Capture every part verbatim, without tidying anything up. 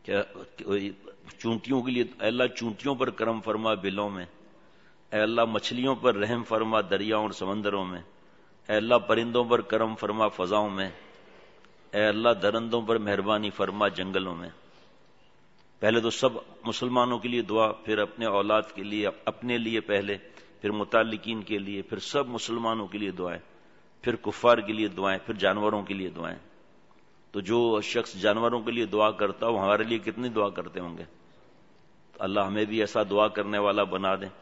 کیا چونٹیوں کے لیے اے اللہ چونٹیوں پر کرم فرما بلوں میں، اے اللہ مچھلیوں پر رحم فرما دریاؤں اور سمندروں میں، اے اللہ پرندوں پر کرم فرما فضاؤں میں، اے اللہ درندوں پر مہربانی فرما جنگلوں میں۔ پہلے تو سب مسلمانوں کے لیے دعا، پھر اپنے اولاد کے لیے، اپنے لیے پہلے، پھر متعلقین کے لیے، پھر سب مسلمانوں کے لیے دعائیں، پھر کفار کے لیے دعائیں، پھر جانوروں کے لیے دعائیں۔ تو جو شخص جانوروں کے لیے دعا کرتا وہ ہمارے لیے کتنی دعا کرتے ہوں گے؟ تو اللہ ہمیں بھی ایسا دعا کرنے والا بنا دے۔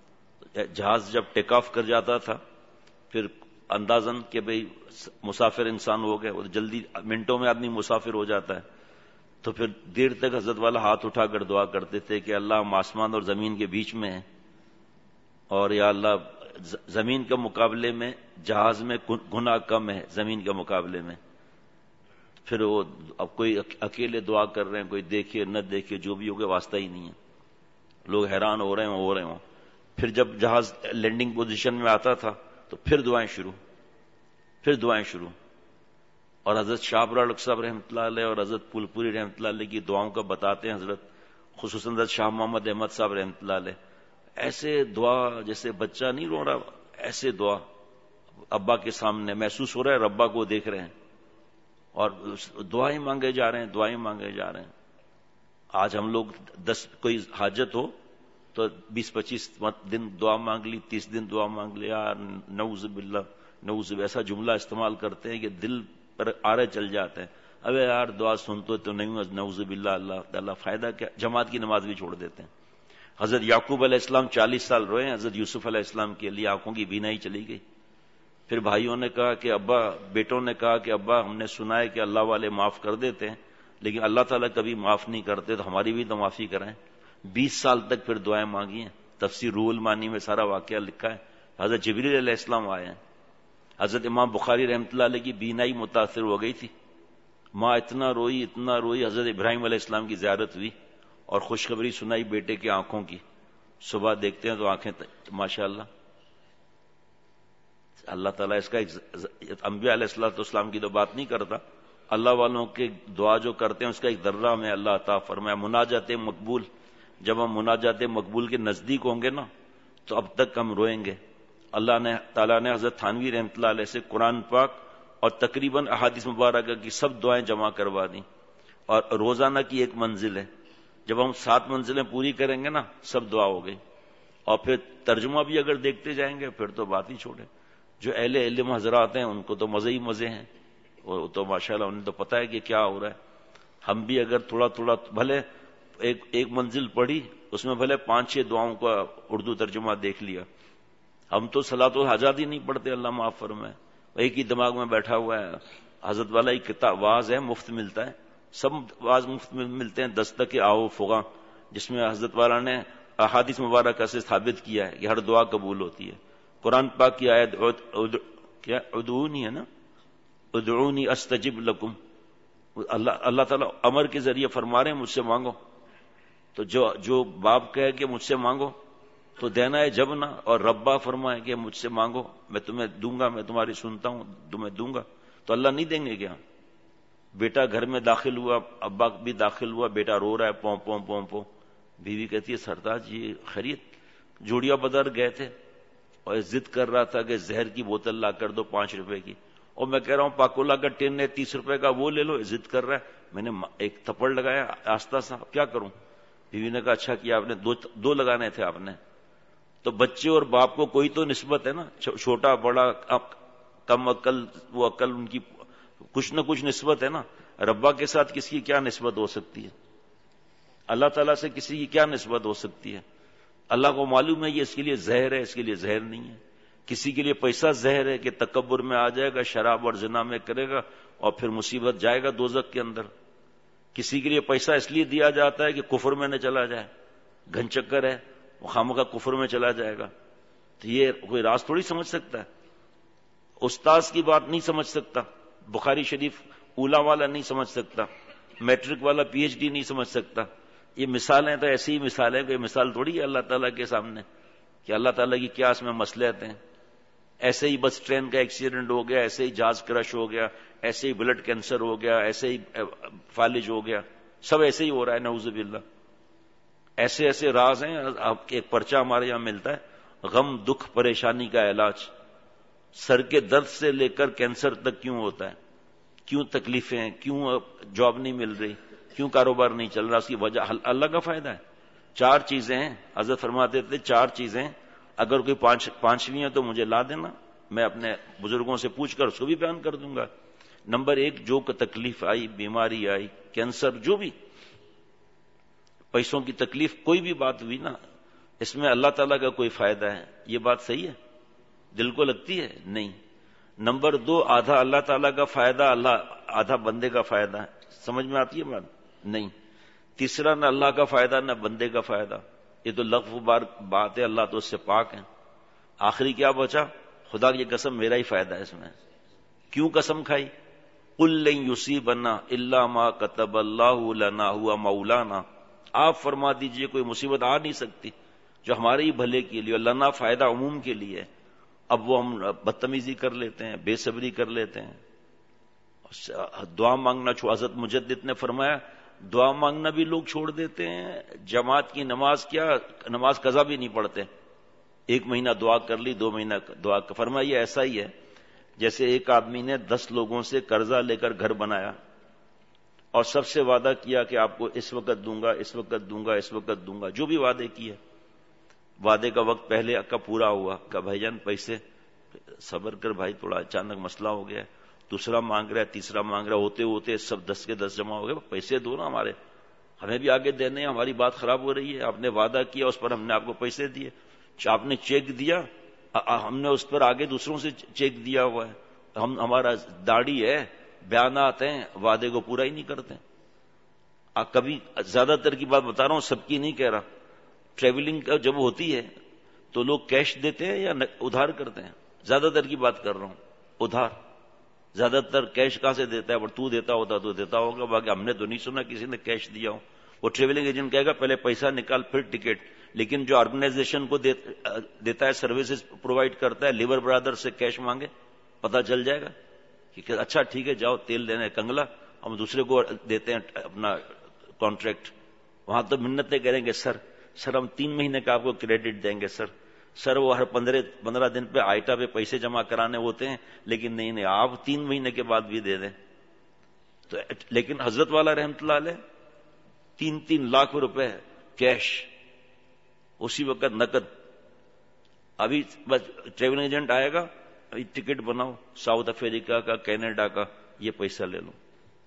جہاز جب ٹیک آف کر جاتا تھا پھر اندازن کہ بھئی مسافر انسان ہو گئے، وہ جلدی منٹوں میں آدمی مسافر ہو جاتا ہے، تو پھر دیر تک حضرت والا ہاتھ اٹھا کر دعا کرتے تھے کہ اللہ ہم آسمان اور زمین کے بیچ میں ہیں، اور یا اللہ زمین کے مقابلے میں جہاز میں گناہ کم ہے زمین کے مقابلے میں۔ پھر وہ اب کوئی اکیلے دعا کر رہے ہیں، کوئی دیکھے نہ دیکھے، جو بھی ہوگا واسطہ ہی نہیں ہے، لوگ حیران ہو رہے ہوں ہو رہے ہوں۔ پھر جب جہاز لینڈنگ پوزیشن میں آتا تھا تو پھر دعائیں شروع پھر دعائیں شروع اور حضرت شاہ برالک صاحب رحمۃ اللہ علیہ اور حضرت پھول پوری رحمۃ اللہ علیہ کی دعاؤں کا بتاتے ہیں حضرت، خصوصاً حضرت شاہ محمد احمد صاحب رحمۃ اللہ علیہ، ایسے دعا جیسے بچہ نہیں رو رہا، ایسے دعا ابا کے سامنے محسوس ہو رہا ہے ربا کو دیکھ رہے ہیں، اور دعائیں مانگے جا رہے ہیں دعائیں مانگے جا رہے ہیں۔ آج ہم لوگ دس کوئی حاجت ہو تو بیس پچیس دن دعا مانگ لی، تیس دن دعا مانگ لیا، نعوذ باللہ نعوذ باللہ ایسا جملہ استعمال کرتے ہیں کہ دل پر آرے چل جاتے ہیں، ابے یار دعا سنتے تو نہیں، نعوذ باللہ اللہ تعالیٰ فائدہ کیا، جماعت کی نماز بھی چھوڑ دیتے ہیں۔ حضرت یعقوب علیہ السلام چالیس سال روئے، حضرت یوسف علیہ السلام کے لیے آنکھوں کی بینائی چلی گئی۔ پھر بھائیوں نے کہا کہ ابا، بیٹوں نے کہا کہ ابا ہم نے سنا ہے کہ اللہ والے معاف کر دیتے ہیں لیکن اللہ تعالیٰ کبھی معاف نہیں کرتے، تو ہماری بھی تو معافی کریں۔ بیس سال تک پھر دعائیں مانگی ہیں، تفسیر روح المانی میں سارا واقعہ لکھا ہے۔ حضرت جبریل علیہ السلام آئے ہیں، حضرت امام بخاری رحمۃ اللہ علیہ کی بینائی متاثر ہو گئی تھی، ماں اتنا روئی اتنا روئی، حضرت ابراہیم علیہ السلام کی زیارت ہوئی اور خوشخبری سنائی بیٹے کی آنکھوں کی، صبح دیکھتے ہیں تو آنکھیں ماشاء اللہ۔ اللہ تعالیٰ اس کا انبیاء علیہ الصلوۃ والسلام کی تو بات نہیں کرتا، اللہ والوں کے دعا جو کرتے ہیں اس کا ایک ذرہ میں اللہ عطا فرمایا۔ مناجات مقبول، جب ہم مناجات مقبول کے نزدیک ہوں گے نا تو اب تک ہم روئیں گے۔ اللہ نے تعالیٰ نے حضرت تھانوی رحمۃ اللہ علیہ سے قرآن پاک اور تقریباً احادیث مبارکہ کی سب دعائیں جمع کروا دیں، اور روزانہ کی ایک منزل ہے، جب ہم سات منزلیں پوری کریں گے نا سب دعا ہو گئی۔ اور پھر ترجمہ بھی اگر دیکھتے جائیں گے پھر تو بات ہی چھوڑے، جو اہل علم حضرات ہیں ان کو تو مزے ہی مزے ہیں، وہ تو ماشاءاللہ انہیں تو پتہ ہے کہ کیا ہو رہا ہے۔ ہم بھی اگر تھوڑا تھوڑا بھلے ایک ایک منزل پڑھی اس میں بھلے پانچ چھ دعاؤں کا اردو ترجمہ دیکھ لیا، ہم تو صلاۃ الحاجات ہی نہیں پڑھتے، اللہ معاف فرمائے، ایک ہی دماغ میں بیٹھا ہوا ہے۔ حضرت والا ایک کتاب واز ہے، مفت ملتا ہے، سب واز مفت میں ملتے ہیں، دستک آؤ فغاں، جس میں حضرت والا نے احادیث مبارکہ سے ثابت کیا ہے کہ ہر دعا قبول ہوتی ہے۔ قرآن پاک کی آیت کیا ادعونی ہے نا، ادعونی استجب لکم، اللہ اللہ تعالیٰ امر کے ذریعے فرما رہے ہیں مجھ سے مانگو، تو جو جو باپ کہے کہ مجھ سے مانگو تو دینا ہے جب نہ، اور ربا فرمائے کہ مجھ سے مانگو میں تمہیں دوں گا، میں تمہاری سنتا ہوں تمہیں دوں گا، تو اللہ نہیں دیں گے کیا؟ بیٹا گھر میں داخل ہوا، ابا بھی داخل ہوا، بیٹا رو رہا ہے پوں پوں پوں پوں، بیوی کہتی ہے سردار جی خیریت؟ جوڑیا بازار گئے تھے اور ضد کر رہا تھا کہ زہر کی بوتل لا کر دو پانچ روپے کی، اور میں کہہ رہا ہوں پاکولا کا ٹین ہے تیس روپے کا وہ لے لو، ضد کر رہا ہے، میں نے ایک تھپڑ لگایا آستہ سا، کیا کروں؟ بیوی نے کہا اچھا کیا آپ نے، دو دو لگانے تھے آپ نے۔ تو بچے اور باپ کو کوئی تو نسبت ہے نا، چھوٹا بڑا کم عقل وہ عقل، ان کی کچھ نہ کچھ نسبت ہے نا۔ ربا کے ساتھ کسی کی کیا نسبت ہو سکتی ہے؟ اللہ تعالیٰ سے کسی کی کیا نسبت ہو سکتی ہے؟ اللہ کو معلوم ہے یہ اس کے لیے زہر ہے، اس کے لیے زہر نہیں ہے۔ کسی کے لیے پیسہ زہر ہے کہ تکبر میں آ جائے گا، شراب اور زنا میں کرے گا اور پھر مصیبت جائے گا دوزخ کے اندر۔ کسی کے لیے پیسہ اس لیے دیا جاتا ہے کہ کفر میں نہ چلا جائے، گھن چکر ہے وہ خامخواہ کفر میں چلا جائے گا، تو یہ کوئی راز تھوڑی سمجھ سکتا ہے، استاذ کی بات نہیں سمجھ سکتا، بخاری شریف اولا والا نہیں سمجھ سکتا، میٹرک والا پی ایچ ڈی نہیں سمجھ سکتا۔ یہ مثالیں تو ایسی ہی مثالیں، کوئی مثال تھوڑی ہے اللہ تعالیٰ کے سامنے کہ اللہ تعالیٰ کی کیا اس میں مصلحت ہیں۔ ایسے ہی بس ٹرین کا ایکسیڈنٹ ہو گیا، ایسے ہی جہاز کرش ہو گیا، ایسے ہی بلڈ کینسر ہو گیا، ایسے ہی فالج ہو گیا، سب ایسے ہی ہو رہا ہے نعوذ باللہ. ایسے ایسے راز ہیں. آپ کے ایک پرچہ ہمارے یہاں ملتا ہے، غم دکھ پریشانی کا علاج. سر کے درد سے لے کر کینسر تک کیوں ہوتا ہے، کیوں تکلیفیں ہیں، کیوں جاب نہیں مل رہی، کیوں کاروبار نہیں چل رہا، اس کی وجہ اللہ کا فائدہ ہے. چار چیزیں ہیں، حضرت فرماتے تھے چار چیزیں، اگر کوئی پانچ پانچویں ہے تو مجھے لا دینا، میں اپنے بزرگوں سے پوچھ کر اس کو بھی بیان کر دوں گا. نمبر ایک، جو تکلیف آئی، بیماری آئی، کینسر، جو بھی پیسوں کی تکلیف، کوئی بھی بات ہوئی نا، اس میں اللہ تعالیٰ کا کوئی فائدہ ہے، یہ بات صحیح ہے؟ دل کو لگتی ہے؟ نہیں. نمبر دو، آدھا اللہ تعالیٰ کا فائدہ، اللہ آدھا بندے کا فائدہ ہے. سمجھ میں آتی ہے بات؟ نہیں. تیسرا، نہ اللہ کا فائدہ نہ بندے کا فائدہ، یہ تو لغو بار بات ہے، اللہ تو اس سے پاک ہے. آخری کیا بچا؟ خدا کی قسم میرا ہی فائدہ ہے اس میں. کیوں قسم کھائی؟ قل لن یصیبنا الا ما کتب اللہ لنا هو مولانا. آپ فرما دیجئے کوئی مصیبت آ نہیں سکتی جو ہمارے ہی بھلے کے لیے، لنا فائدہ عموم کے لیے. اب وہ ہم بدتمیزی کر لیتے ہیں، بے صبری کر لیتے ہیں. دعا مانگنا چھوڑ، حضرت مجدد نے فرمایا دعا مانگنا بھی لوگ چھوڑ دیتے ہیں. جماعت کی نماز کیا، نماز قضا بھی نہیں پڑھتے. ایک مہینہ دعا کر لی، دو مہینہ دعا. فرمایا یہ ایسا ہی ہے جیسے ایک آدمی نے دس لوگوں سے قرضہ لے کر گھر بنایا اور سب سے وعدہ کیا کہ آپ کو اس وقت دوں گا، اس وقت دوں گا، اس وقت دوں گا، جو بھی وعدے کیے. وعدے کا وقت پہلے کا پورا ہوا، کہ بھائی جان پیسے، صبر کر بھائی، تھوڑا اچانک مسئلہ ہو گیا. دوسرا مانگ رہا ہے، تیسرا مانگ رہا ہے، ہوتے ہوتے سب دس کے دس جمع ہو گئے. پیسے دو نا ہمارے، ہمیں بھی آگے دینے ہیں، ہماری بات خراب ہو رہی ہے. آپ نے وعدہ کیا، اس پر ہم نے آپ کو پیسے دیے. آپ نے چیک دیا، ہم نے اس پر آگے دوسروں سے چیک دیا ہوا ہے. ہم ہمارا داڑھی ہے، بیانات ہیں، وعدے کو پورا ہی نہیں کرتے. کبھی زیادہ تر کی بات بتا رہا ہوں، سب کی نہیں کہہ رہا. ٹریولنگ جب ہوتی ہے تو لوگ کیش دیتے ہیں یا ادھار کرتے ہیں؟ زیادہ تر کی بات کر رہا ہوں، ادھار. زیادہ تر کیش کہاں سے دیتا ہے؟ پر تو دیتا ہوتا تو دیتا ہوگا، باقی ہم نے تو نہیں سنا کسی نے کیش دیا ہو. وہ ٹریولنگ ایجنٹ کہے گا پہلے پیسہ نکال پھر ٹکٹ. لیکن جو آرگنائزیشن کو دیتا ہے، سروسز پرووائڈ کرتا ہے، لیبر برادر سے کیش مانگے، پتہ چل جائے گا کہ اچھا ٹھیک ہے جاؤ تیل لینے کنگلا، ہم دوسرے کو دیتے ہیں اپنا کانٹریکٹ. وہاں تو منتیں کریں گے، سر سر ہم تین مہینے کا آپ کو کریڈٹ دیں گے سر. سر وہ ہر پندرہ پندرہ دن پہ آئٹا پہ پیسے جمع کرانے ہوتے ہیں، لیکن نہیں نہیں آپ تین مہینے کے بعد بھی دے دیں. تو لیکن حضرت والا رحمت اللہ علیہ تین تین لاکھ روپے کیش اسی وقت نقد. ابھی بس ٹریول ایجنٹ آئے گا، ابھی ٹکٹ بناؤ ساؤتھ افریقہ کا، کینیڈا کا، یہ پیسہ لے لو.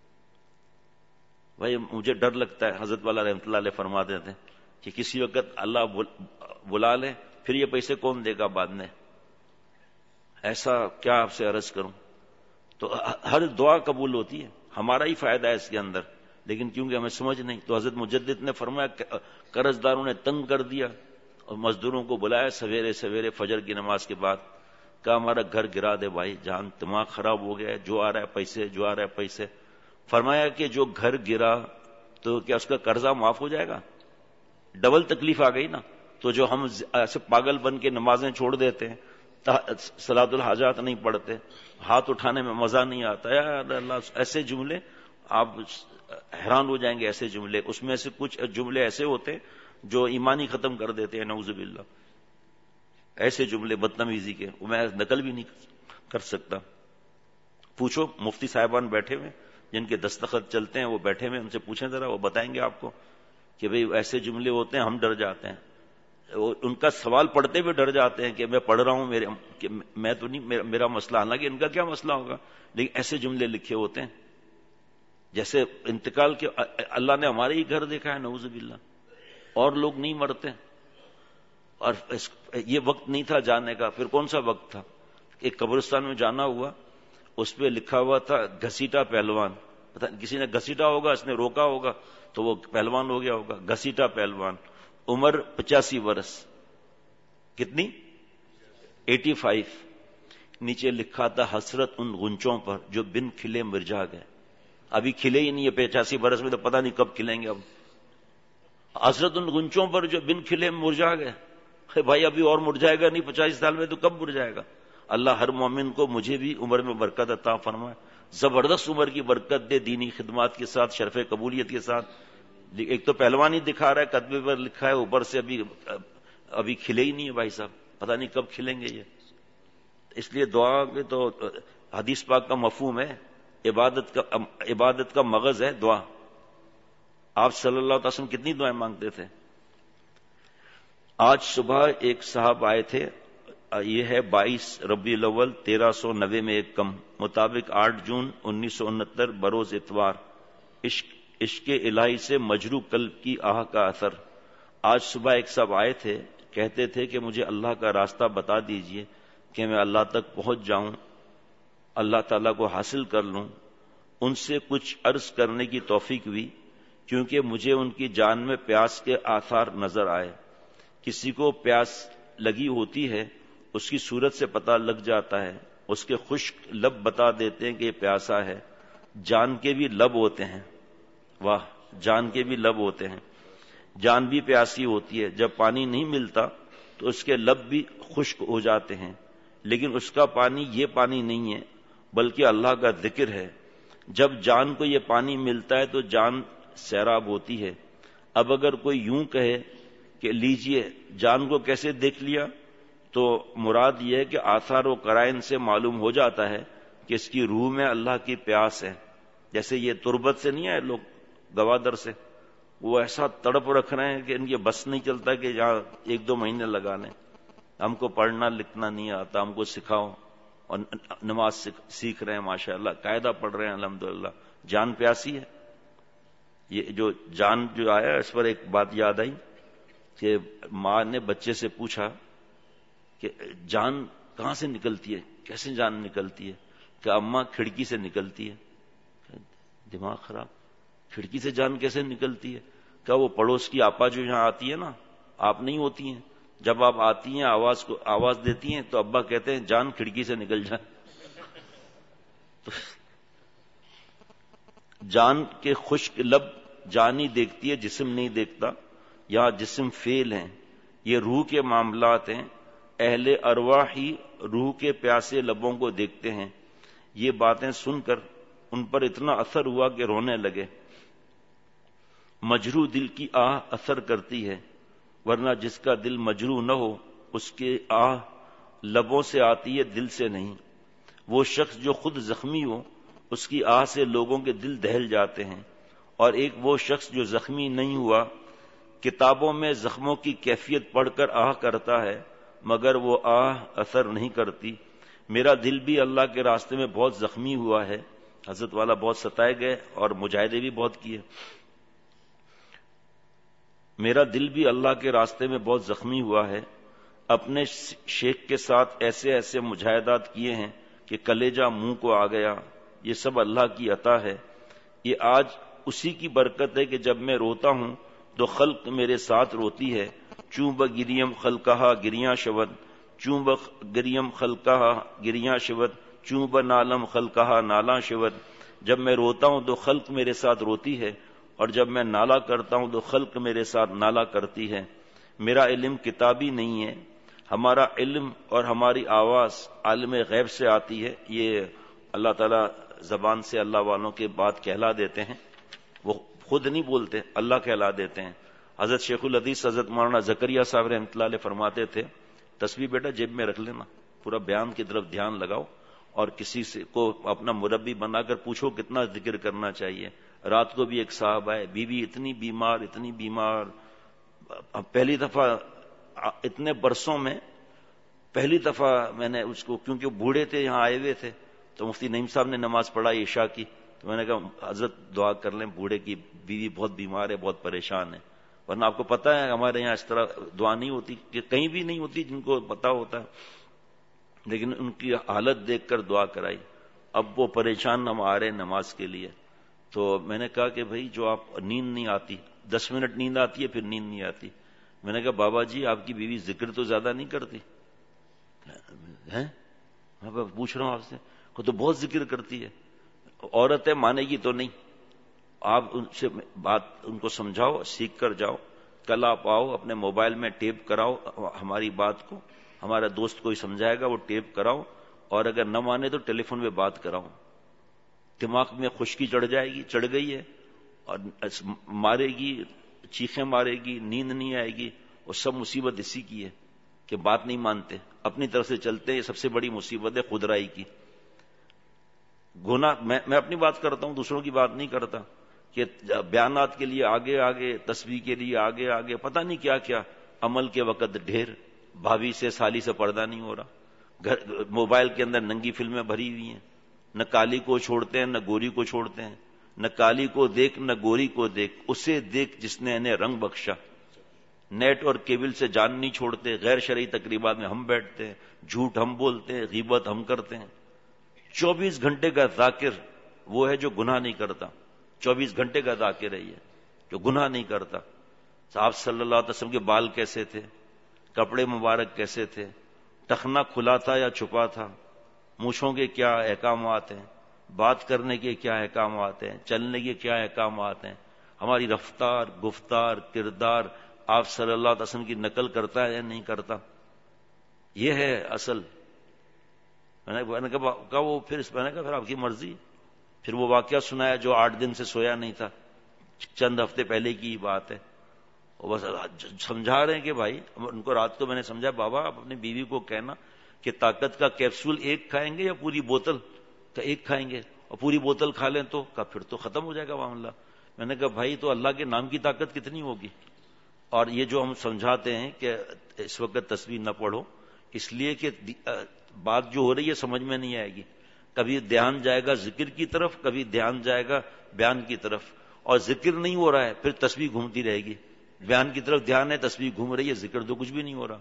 بھائی مجھے ڈر لگتا ہے، حضرت والا رحمت اللہ علیہ فرما دیتے ہیں کہ کسی وقت اللہ بلا لے پھر یہ پیسے کون دے گا بعد میں. ایسا کیا آپ سے عرض کروں. تو ہر دعا قبول ہوتی ہے، ہمارا ہی فائدہ ہے اس کے اندر، لیکن کیونکہ ہمیں سمجھ نہیں. تو حضرت مجدد نے فرمایا قرض داروں نے تنگ کر دیا اور مزدوروں کو بلایا سویرے سویرے فجر کی نماز کے بعد، کہا ہمارا گھر گرا دے بھائی جان، دماغ خراب ہو گیا ہے، جو آ رہا ہے پیسے، جو آ رہا ہے پیسے. فرمایا کہ جو گھر گرا تو کیا اس کا قرضہ معاف ہو جائے گا؟ ڈبل تکلیف آ گئی نا. تو جو ہم ایسے پاگل بن کے نمازیں چھوڑ دیتے ہیں، صلاۃ الحاجات نہیں پڑھتے، ہاتھ اٹھانے میں مزہ نہیں آتا، یا اللہ، ایسے جملے آپ حیران ہو جائیں گے. ایسے جملے، اس میں سے کچھ جملے ایسے ہوتے ہیں جو ایمانی ختم کر دیتے ہیں، نعوذ باللہ. ایسے جملے بدتمیزی کے میں نقل بھی نہیں کر سکتا. پوچھو مفتی صاحبان بیٹھے ہوئے جن کے دستخط چلتے ہیں، وہ بیٹھے ہوئے، ان سے پوچھیں ذرا، وہ بتائیں گے آپ کو کہ بھئی ایسے جملے ہوتے ہیں، ہم ڈر جاتے ہیں. ان کا سوال پڑھتے ہوئے ڈر جاتے ہیں کہ میں پڑھ رہا ہوں، میرے کہ میں تو نہیں، میرا, میرا مسئلہ، حالانکہ ان کا کیا مسئلہ ہوگا. لیکن ایسے جملے لکھے ہوتے ہیں جیسے انتقال کے، اللہ نے ہمارے ہی گھر دیکھا ہے نعوذ باللہ، اور لوگ نہیں مرتے. اور یہ وقت نہیں تھا جانے کا. پھر کون سا وقت تھا؟ ایک قبرستان میں جانا ہوا، اس پہ لکھا ہوا تھا گھسیٹا پہلوان. پتہ کسی نے گھسیٹا ہوگا، اس نے روکا ہوگا تو وہ پہلوان ہو گیا ہوگا. گھسیٹا پہلوان، عمر پچاسی برس. کتنی؟ Eighty five. نیچے لکھا تھا حسرت ان غنچوں پر جو بن کھلے مرجا گئے. ابھی کھلے ہی نہیں ہے پچاسی برس میں، تو پتہ نہیں کب کھلیں گے. اب حسرت ان غنچوں پر جو بن کھلے مرجا گئے. بھائی ابھی اور مرجائے گا نہیں، پچاسی سال میں تو کب مرجائے گا. اللہ ہر مومن کو، مجھے بھی عمر میں برکت عطا فرمائے. زبردست عمر کی برکت دے، دینی خدمات کے ساتھ، شرف قبولیت کے ساتھ. ایک تو پہلوانی دکھا رہا ہے، کتبے پر لکھا ہے، اوپر سے ابھی ابھی کھلے ہی نہیں ہے بھائی صاحب، پتہ نہیں کب کھلیں گے یہ. اس لیے دعا کے تو حدیث پاک کا مفہوم ہے، عبادت کا عبادت کا مغز ہے دعا. آپ صلی اللہ علیہ وسلم کتنی دعائیں مانگتے تھے. آج صبح ایک صاحب آئے تھے، یہ ہے بائیس ربیع الاول تیرہ سو نوے میں ایک کم، مطابق آٹھ جون انیس سو انہتر بروز اتوار. عشق عشق الہی سے مجروح قلب کی آہ کا اثر. آج صبح ایک صاحب آئے تھے، کہتے تھے کہ مجھے اللہ کا راستہ بتا دیجئے کہ میں اللہ تک پہنچ جاؤں، اللہ تعالیٰ کو حاصل کر لوں. ان سے کچھ عرض کرنے کی توفیق ہوئی، کیونکہ مجھے ان کی جان میں پیاس کے آثار نظر آئے. کسی کو پیاس لگی ہوتی ہے، اس کی صورت سے پتہ لگ جاتا ہے، اس کے خشک لب بتا دیتے ہیں کہ یہ پیاسا ہے. جان کے بھی لب ہوتے ہیں، واہ، جان کے بھی لب ہوتے ہیں. جان بھی پیاسی ہوتی ہے، جب پانی نہیں ملتا تو اس کے لب بھی خشک ہو جاتے ہیں، لیکن اس کا پانی یہ پانی نہیں ہے بلکہ اللہ کا ذکر ہے. جب جان کو یہ پانی ملتا ہے تو جان سیراب ہوتی ہے. اب اگر کوئی یوں کہے کہ لیجئے جان کو کیسے دیکھ لیا، تو مراد یہ ہے کہ آثار و قرائن سے معلوم ہو جاتا ہے کہ اس کی روح میں اللہ کی پیاس ہے. جیسے یہ تربت سے نہیں آئے لوگ گوادر سے، وہ ایسا تڑپ رکھ رہے ہیں کہ ان کے بس نہیں چلتا کہ یہاں ایک دو مہینے لگانے. ہم کو پڑھنا لکھنا نہیں آتا، ہم کو سکھاؤ. اور نماز سیکھ رہے ہیں ماشاءاللہ، قاعدہ پڑھ رہے ہیں الحمدللہ. جان پیاسی ہے. یہ جو جان جو آیا اس پر ایک بات یاد آئی کہ ماں نے بچے سے پوچھا کہ جان کہاں سے نکلتی ہے، کیسے جان نکلتی ہے؟ کہ اماں کھڑکی سے نکلتی ہے. دماغ خراب، کھڑکی سے جان کیسے نکلتی ہے؟ کہ وہ پڑوس کی آپا جو یہاں آتی ہے نا، آپ نہیں ہوتی ہیں، جب آپ آتی ہیں آواز کو آواز دیتی ہیں تو ابا کہتے ہیں جان کھڑکی سے نکل جائے. جان کے خشک لب جان ہی دیکھتی ہے، جسم نہیں دیکھتا. یہاں جسم فعل ہیں، یہ روح کے معاملات ہیں. اہل ارواح ہی روح کے پیاسے لبوں کو دیکھتے ہیں. یہ باتیں سن کر ان پر اتنا اثر ہوا کہ رونے لگے. مجروح دل کی آہ اثر کرتی ہے، ورنہ جس کا دل مجروح نہ ہو اس کے آہ لبوں سے آتی ہے، دل سے نہیں. وہ شخص جو خود زخمی ہو اس کی آہ سے لوگوں کے دل دہل جاتے ہیں، اور ایک وہ شخص جو زخمی نہیں ہوا کتابوں میں زخموں کی کیفیت پڑھ کر آہ کرتا ہے مگر وہ آہ اثر نہیں کرتی. میرا دل بھی اللہ کے راستے میں بہت زخمی ہوا ہے. حضرت والا بہت ستائے گئے اور مجاہدے بھی بہت کیے. میرا دل بھی اللہ کے راستے میں بہت زخمی ہوا ہے. اپنے شیخ کے ساتھ ایسے ایسے مجاہدات کیے ہیں کہ کلیجہ منہ کو آ گیا. یہ سب اللہ کی عطا ہے. یہ آج اسی کی برکت ہے کہ جب میں روتا ہوں تو خلق میرے ساتھ روتی ہے. چوں بگریم خلقہا گریاں شود، چوں بگریم خلقہا گریاں شود، چوں بنالم خلقہا نالاں شود. جب میں روتا ہوں تو خلق میرے ساتھ روتی ہے، اور جب میں نالا کرتا ہوں تو خلق میرے ساتھ نالا کرتی ہے. میرا علم کتابی نہیں ہے، ہمارا علم اور ہماری آواز عالم غیب سے آتی ہے. یہ اللہ تعالیٰ زبان سے اللہ والوں کے بات کہلا دیتے ہیں، وہ خود نہیں بولتے، اللہ کہلا دیتے ہیں. حضرت شیخ الحدیث حضرت مولانا زکریا صاحب رحمۃ اللہ علیہ فرماتے تھے تسبیح بیٹا جیب میں رکھ لینا، پورا بیان کی طرف دھیان لگاؤ، اور کسی سے کو اپنا مربی بنا کر پوچھو کتنا ذکر کرنا چاہیے. رات کو بھی ایک صاحب آئے، بیوی بی اتنی بیمار اتنی بیمار، پہلی دفعہ اتنے برسوں میں پہلی دفعہ میں نے اس کو، کیونکہ وہ بوڑھے تھے یہاں آئے ہوئے تھے، تو مفتی نعیم صاحب نے نماز پڑھائی عشاء کی، تو میں نے کہا حضرت دعا کر لیں، بوڑھے کی بیوی بہت بیمار ہے، بہت پریشان ہے. ورنہ آپ کو پتہ ہے ہمارے یہاں اس طرح دعا نہیں ہوتی، کہ کہیں بھی نہیں ہوتی جن کو پتا ہوتا ہے، لیکن ان کی حالت دیکھ کر دعا کرائی. اب وہ پریشان ہم آ رہے نماز کے لیے، تو میں نے کہا کہ بھائی جو آپ نیند نہیں آتی، دس منٹ نیند آتی ہے پھر نیند نہیں آتی. میں نے کہا بابا جی آپ کی بیوی ذکر تو زیادہ نہیں کرتی ہیں؟ میں پوچھ رہا ہوں آپ سے، کو تو بہت ذکر کرتی ہے. عورت ہے مانے گی تو نہیں، آپ ان سے بات ان کو سمجھاؤ، سیکھ کر جاؤ. کل آپ آؤ اپنے موبائل میں ٹیپ کراؤ ہماری بات کو، ہمارا دوست کوئی سمجھائے گا وہ ٹیپ کراؤ، اور اگر نہ مانے تو ٹیلی فون پہ بات کراؤ. دماغ میں خشکی چڑھ جائے گی، چڑھ گئی ہے، اور مارے گی، چیخیں مارے گی، نیند نہیں آئے گی، اور سب مصیبت اسی کی ہے کہ بات نہیں مانتے، اپنی طرف سے چلتے. یہ سب سے بڑی مصیبت ہے خودرائی کی. گناہ میں میں اپنی بات کرتا ہوں، دوسروں کی بات نہیں کرتا، کہ بیانات کے لیے آگے آگے، تسبیح کے لیے آگے آگے، پتہ نہیں کیا کیا، عمل کے وقت ڈھیر، بھابھی سے سالی سے پردہ نہیں ہو رہا، گھر موبائل کے اندر ننگی فلمیں بھری ہوئی ہیں، نہ کالی کو چھوڑتے ہیں نہ گوری کو چھوڑتے ہیں، نہ کالی کو دیکھ نہ گوری کو دیکھ، اسے دیکھ جس نے انہیں رنگ بخشا. نیٹ اور کیبل سے جان نہیں چھوڑتے، غیر شرعی تقریبات میں ہم بیٹھتے ہیں، جھوٹ ہم بولتے ہیں، غیبت ہم کرتے ہیں. چوبیس گھنٹے کا ذاکر وہ ہے جو گناہ نہیں کرتا. چوبیس گھنٹے کا ذاکر ہے یہ جو گناہ نہیں کرتا. آپ صلی اللہ علیہ وسلم کے بال کیسے تھے، کپڑے مبارک کیسے تھے، ٹخنا کھلا تھا یا چھپا تھا، مونچھوں کے کیا احکامات ہیں، بات کرنے کے کیا احکامات ہیں، چلنے کے کیا احکامات ہیں، ہماری رفتار، گفتار، کردار آپ صلی اللہ علیہ وسلم کی نقل کرتا ہے یا نہیں کرتا. یہ ہے اصل. میں نے کہا وہ پھر میں نے کہا پھر آپ کی مرضی. پھر وہ واقعہ سنایا جو آٹھ دن سے سویا نہیں تھا، چند ہفتے پہلے کی بات ہے. وہ بس سمجھا رہے ہیں کہ بھائی، ان کو رات کو میں نے سمجھا بابا آپ اپنی بیوی کو کہنا کہ طاقت کا کیپسول ایک کھائیں گے یا پوری بوتل کا ایک کھائیں گے، اور پوری بوتل کھا لیں تو کہا پھر تو ختم ہو جائے گا معاملہ. میں نے کہا بھائی تو اللہ کے نام کی طاقت کتنی ہوگی. اور یہ جو ہم سمجھاتے ہیں کہ اس وقت تسبیح نہ پڑھو، اس لیے کہ بات جو ہو رہی ہے سمجھ میں نہیں آئے گی. کبھی دھیان جائے گا ذکر کی طرف، کبھی دھیان جائے گا بیان کی طرف، اور ذکر نہیں ہو رہا ہے پھر تسبیح گھومتی رہے گی. بیان کی طرف دھیان ہے، تسبیح گھوم رہی ہے، ذکر تو کچھ بھی نہیں ہو رہا.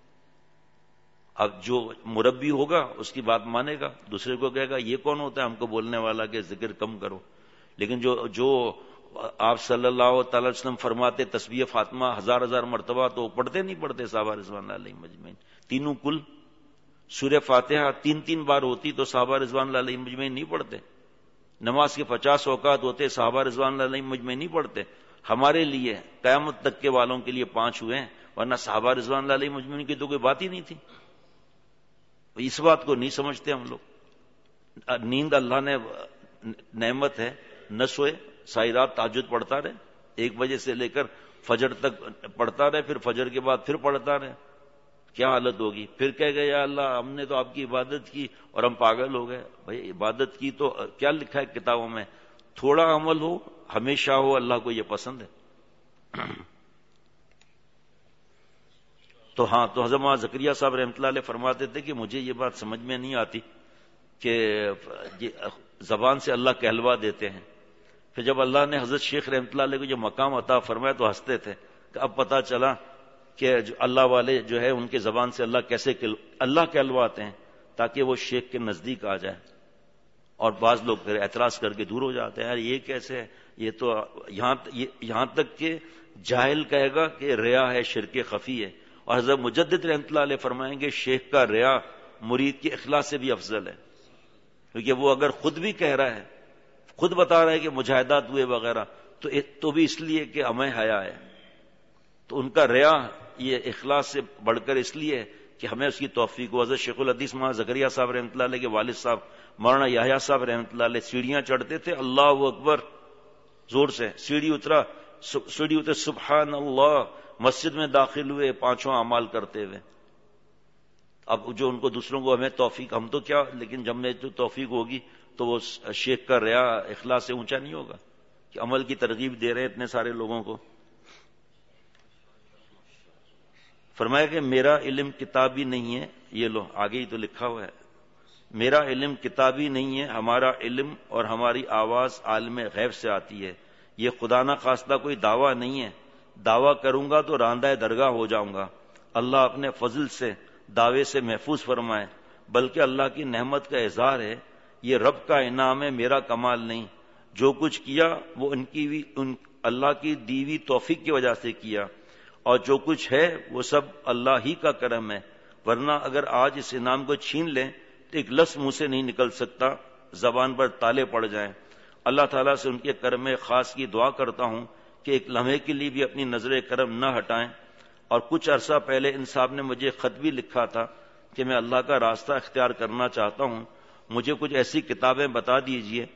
اب جو مربی ہوگا اس کی بات مانے گا، دوسرے کو کہے گا یہ کون ہوتا ہے ہم کو بولنے والا کہ ذکر کم کرو. لیکن جو جو آپ صلی اللہ تعالی وسلم فرماتے تسبیح فاطمہ ہزار ہزار مرتبہ، تو پڑھتے نہیں پڑھتے صحابہ رضوان اللہ علیہم اجمعین. تینوں کل سورہ فاتحہ تین تین بار ہوتی تو صحابہ رضوان اللہ علیہم اجمعین نہیں پڑھتے. نماز کے پچاس اوقات ہوتے، صحابہ رضوان اللہ علیہم اجمعین نہیں پڑھتے. ہمارے لیے قیامت تک کے والوں کے لیے پانچ ہوئے ہیں، ورنہ صحابہ رضوان اللہ علیہم اجمعین کی تو کوئی بات ہی نہیں تھی. اس بات کو نہیں سمجھتے ہم لوگ. نیند اللہ نے نعمت ہے، نہ سوئے، ساری رات تہجد پڑھتا رہے، ایک بجے سے لے کر فجر تک پڑھتا رہے، پھر فجر کے بعد پھر پڑھتا رہے. کیا حالت ہوگی؟ پھر کہہ گئے یا اللہ ہم نے تو آپ کی عبادت کی اور ہم پاگل ہو گئے. بھائی عبادت کی تو کیا لکھا ہے کتابوں میں؟ تھوڑا عمل ہو، ہمیشہ ہو، اللہ کو یہ پسند ہے. تو ہاں تو حضرت مولانا زکریا صاحب رحمۃ اللہ علیہ فرماتے تھے کہ مجھے یہ بات سمجھ میں نہیں آتی کہ زبان سے اللہ کہلوا دیتے ہیں. پھر جب اللہ نے حضرت شیخ رحمۃ اللہ علیہ کو جو مقام عطا فرمایا تو ہنستے تھے کہ اب پتہ چلا کہ جو اللہ والے جو ہے ان کے زبان سے اللہ کیسے اللہ کہلواتے ہیں تاکہ وہ شیخ کے نزدیک آ جائے. اور بعض لوگ پھر اعتراض کر کے دور ہو جاتے ہیں، یار یہ کیسے ہے؟ یہ تو یہاں یہاں تک کہ جاہل کہے گا کہ ریا ہے، شرک خفی ہے. اور حضرت مجدد رحمۃ اللہ علیہ فرمائیں گے شیخ کا ریا مرید کے اخلاص سے بھی افضل ہے، کیونکہ وہ اگر خود بھی کہہ رہا ہے، خود بتا رہا ہے کہ مجاہدات ہوئے وغیرہ، تو تو بھی اس لیے کہ ہمیں حیا ہے. تو ان کا ریا یہ اخلاص سے بڑھ کر اس لیے کہ ہمیں اس کی توفیق ہو. حضرت شیخ الحدیث مولانا زکریا صاحب رحمۃ اللہ علیہ کے والد صاحب مولانا یحییٰ صاحب رحمۃ اللہ علیہ سیڑھیاں چڑھتے تھے، اللہ اکبر زور سے سیڑھی اترا سیڑھی اترے سبحان اللہ، مسجد میں داخل ہوئے پانچوں اعمال کرتے ہوئے. اب جو ان کو دوسروں کو ہمیں توفیق، ہم تو کیا، لیکن جب میں جو توفیق ہوگی تو وہ شیخ کا ریا اخلاص سے اونچا نہیں ہوگا کہ عمل کی ترغیب دے رہے ہیں اتنے سارے لوگوں کو. فرمایا کہ میرا علم کتابی نہیں ہے، یہ لو آگے ہی تو لکھا ہوا ہے، میرا علم کتابی نہیں ہے، ہمارا علم اور ہماری آواز عالم غیب سے آتی ہے. یہ خدا نہ خواستہ کوئی دعویٰ نہیں ہے، دعویٰ کروں گا تو راندہ درگاہ ہو جاؤں گا. اللہ اپنے فضل سے دعوے سے محفوظ فرمائے، بلکہ اللہ کی نعمت کا اظہار ہے. یہ رب کا انعام ہے، میرا کمال نہیں. جو کچھ کیا وہ ان کی ان اللہ کی دیوی توفیق کی وجہ سے کیا، اور جو کچھ ہے وہ سب اللہ ہی کا کرم ہے. ورنہ اگر آج اس انعام کو چھین لیں تو ایک لفظ منہ سے نہیں نکل سکتا، زبان پر تالے پڑ جائیں. اللہ تعالیٰ سے ان کے کرم خاص کی دعا کرتا ہوں کہ ایک لمحے کے لیے بھی اپنی نظر کرم نہ ہٹائیں. اور کچھ عرصہ پہلے ان صاحب نے مجھے خط بھی لکھا تھا کہ میں اللہ کا راستہ اختیار کرنا چاہتا ہوں، مجھے کچھ ایسی کتابیں بتا دیجئے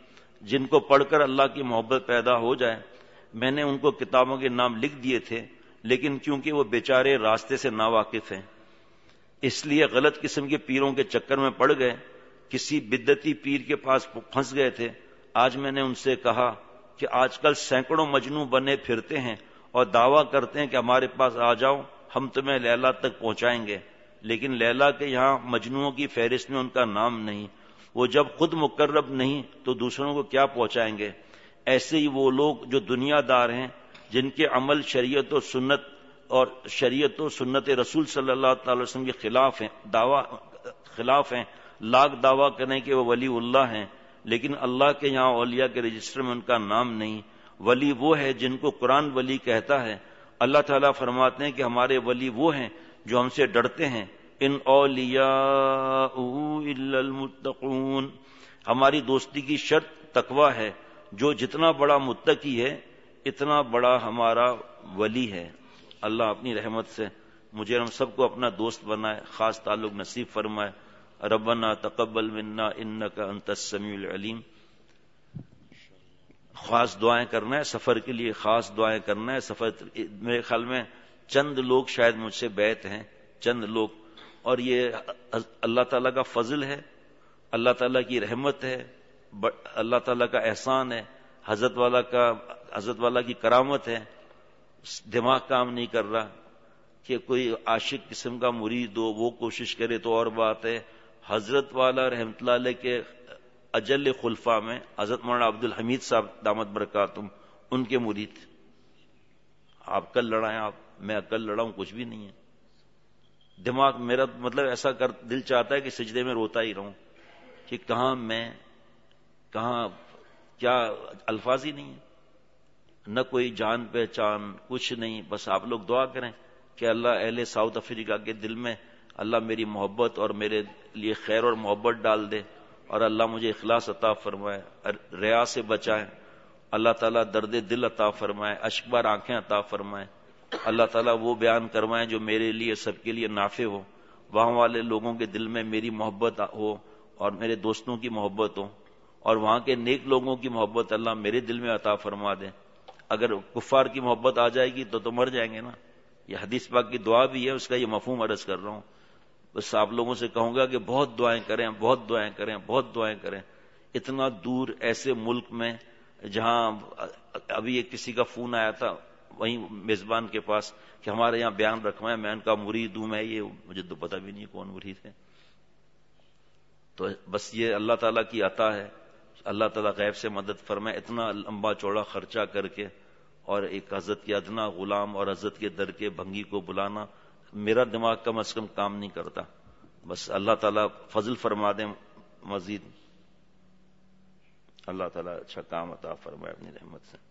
جن کو پڑھ کر اللہ کی محبت پیدا ہو جائے. میں نے ان کو کتابوں کے نام لکھ دیے تھے، لیکن کیونکہ وہ بیچارے راستے سے ناواقف ہیں اس لیے غلط قسم کے پیروں کے چکر میں پڑ گئے، کسی بدعتی پیر کے پاس پھنس گئے تھے. آج میں نے ان سے کہا کہ آج کل سینکڑوں مجنوں بنے پھرتے ہیں اور دعویٰ کرتے ہیں کہ ہمارے پاس آ جاؤ، ہم تمہیں لیلا تک پہنچائیں گے، لیکن لیلا کے یہاں مجنوؤں کی فہرست میں ان کا نام نہیں. وہ جب خود مقرب نہیں تو دوسروں کو کیا پہنچائیں گے؟ ایسے ہی وہ لوگ جو دنیا دار ہیں، جن کے عمل شریعت و سنت اور شریعت و سنت رسول صلی اللہ تعالی وسلم کے خلاف ہیں، دعویٰ خلاف ہیں، لاکھ دعویٰ کریں کہ وہ ولی اللہ ہیں، لیکن اللہ کے یہاں اولیاء کے رجسٹر میں ان کا نام نہیں. ولی وہ ہے جن کو قرآن ولی کہتا ہے. اللہ تعالیٰ فرماتے ہیں کہ ہمارے ولی وہ ہیں جو ہم سے ڈرتے ہیں. ان اولیاء الا المتقون، ہماری دوستی کی شرط تقوی ہے. جو جتنا بڑا متقی ہے اتنا بڑا ہمارا ولی ہے. اللہ اپنی رحمت سے مجھے ہم سب کو اپنا دوست بنائے، خاص تعلق نصیب فرمائے. ربنا تقبل منا انک انت السمیع العلیم. خاص دعائیں کرنا ہے سفر کے لیے، خاص دعائیں کرنا ہے سفر. میرے خیال میں چند لوگ شاید مجھ سے بیعت ہیں، چند لوگ، اور یہ اللہ تعالیٰ کا فضل ہے، اللہ تعالیٰ کی رحمت ہے، اللہ تعالیٰ کا احسان ہے، حضرت والا کا حضرت والا کی کرامت ہے. دماغ کام نہیں کر رہا کہ کوئی عاشق قسم کا مرید ہو، وہ کوشش کرے تو اور بات ہے. حضرت والا رحمت اللہ علیہ کے اجل خلفاء میں حضرت مولانا عبد الحمید صاحب دامت برکاتہم ان کے مرید. آپ کل لڑائیں، آپ میں کل لڑاؤں، کچھ بھی نہیں ہے. دماغ میرا مطلب ایسا کر دل چاہتا ہے کہ سجدے میں روتا ہی رہوں کہ کہاں میں کہاں کیا، الفاظ ہی نہیں ہے، نہ کوئی جان پہچان، کچھ نہیں. بس آپ لوگ دعا کریں کہ اللہ اہل ساؤتھ افریقہ کے دل میں اللہ میری محبت اور میرے لیے خیر اور محبت ڈال دے، اور اللہ مجھے اخلاص عطا فرمائے، ریا سے بچائے. اللہ تعالیٰ درد دل عطا فرمائے، اشک بار آنکھیں عطا فرمائے. اللہ تعالیٰ وہ بیان کروائیں جو میرے لیے سب کے لیے نافع ہو. وہاں والے لوگوں کے دل میں میری محبت ہو اور میرے دوستوں کی محبت ہو، اور وہاں کے نیک لوگوں کی محبت اللہ میرے دل میں عطا فرما دے. اگر کفار کی محبت آ جائے گی تو تو مر جائیں گے نا. یہ حدیث پاک کی دعا بھی ہے، اس کا یہ مفہوم عرض کر رہا ہوں. بس آپ لوگوں سے کہوں گا کہ بہت دعائیں کریں، بہت دعائیں کریں، بہت دعائیں کریں. اتنا دور ایسے ملک میں جہاں ابھی ایک کسی کا فون آیا تھا وہیں میزبان کے پاس کہ ہمارے یہاں بیان رکھوائیں، میں ان کا مرید ہوں، میں یہ مجھے تو پتہ بھی نہیں کون مرید ہے. تو بس یہ اللہ تعالیٰ کی عطا ہے. اللہ تعالیٰ غیب سے مدد فرمائے. اتنا لمبا چوڑا خرچہ کر کے اور ایک حضرت کے ادنا غلام اور حضرت کے در کے بھنگی کو بلانا، میرا دماغ کم از کم کام نہیں کرتا. بس اللہ تعالیٰ فضل فرما دیں مزید. اللہ تعالیٰ اچھا کام عطا فرمائے اپنی رحمت سے.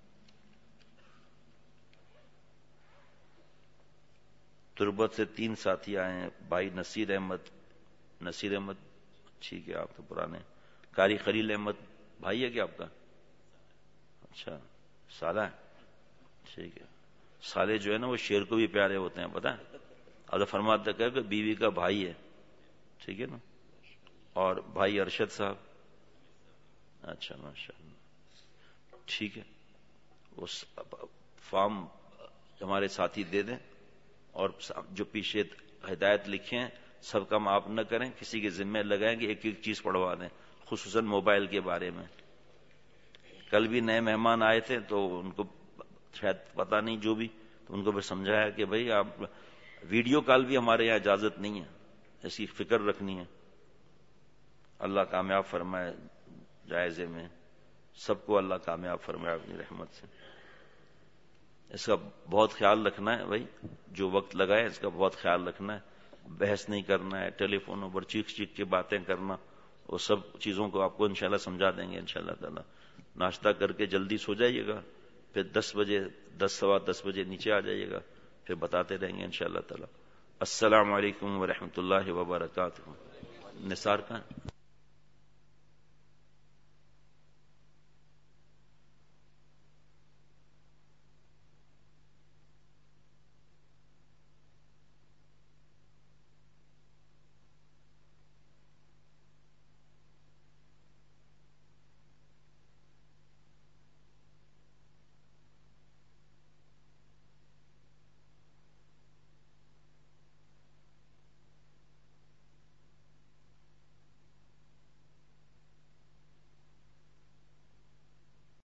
تربت سے تین ساتھی آئے ہیں، بھائی نصیر احمد. نصیر احمد ٹھیک ہے، آپ تو پرانے. قاری خلیل احمد بھائی ہے کیا آپ کا؟ اچھا سالہ ہے، ٹھیک ہے. سالے جو ہے نا وہ شیر کو بھی پیارے ہوتے ہیں، پتہ ہے. اب فرماتا کہ بیوی کا بھائی ہے، ٹھیک ہے نا. اور بھائی ارشد صاحب، اچھا ماشاء اللہ، ٹھیک ہے. اس فارم ہمارے ساتھی دے دیں، اور جو پیچھے ہدایت لکھے ہیں سب کام آپ نہ کریں، کسی کے ذمہ لگائیں کہ ایک ایک چیز پڑھوا دیں، خصوصاً موبائل کے بارے میں. کل بھی نئے مہمان آئے تھے تو ان کو شاید پتہ نہیں جو بھی، تو ان کو بھی سمجھایا کہ بھئی آپ ویڈیو کال بھی ہمارے یہاں اجازت نہیں ہے، ایسی فکر رکھنی ہے. اللہ کامیاب فرمائے جائزے میں سب کو، اللہ کامیاب فرمائے اپنی رحمت سے. اس کا بہت خیال رکھنا ہے بھائی، جو وقت لگائے اس کا بہت خیال رکھنا ہے. بحث نہیں کرنا ہے، ٹیلی فونوں پر چیخ چیخ کے باتیں کرنا، وہ سب چیزوں کو آپ کو انشاءاللہ سمجھا دیں گے انشاءاللہ تعالی. ناشتہ کر کے جلدی سو جائیے گا، پھر دس بجے دس سوا دس بجے نیچے آ جائیے گا، پھر بتاتے رہیں گے انشاءاللہ تعالی. السلام علیکم ورحمۃ اللہ وبرکاتہ. نثار کہاں؟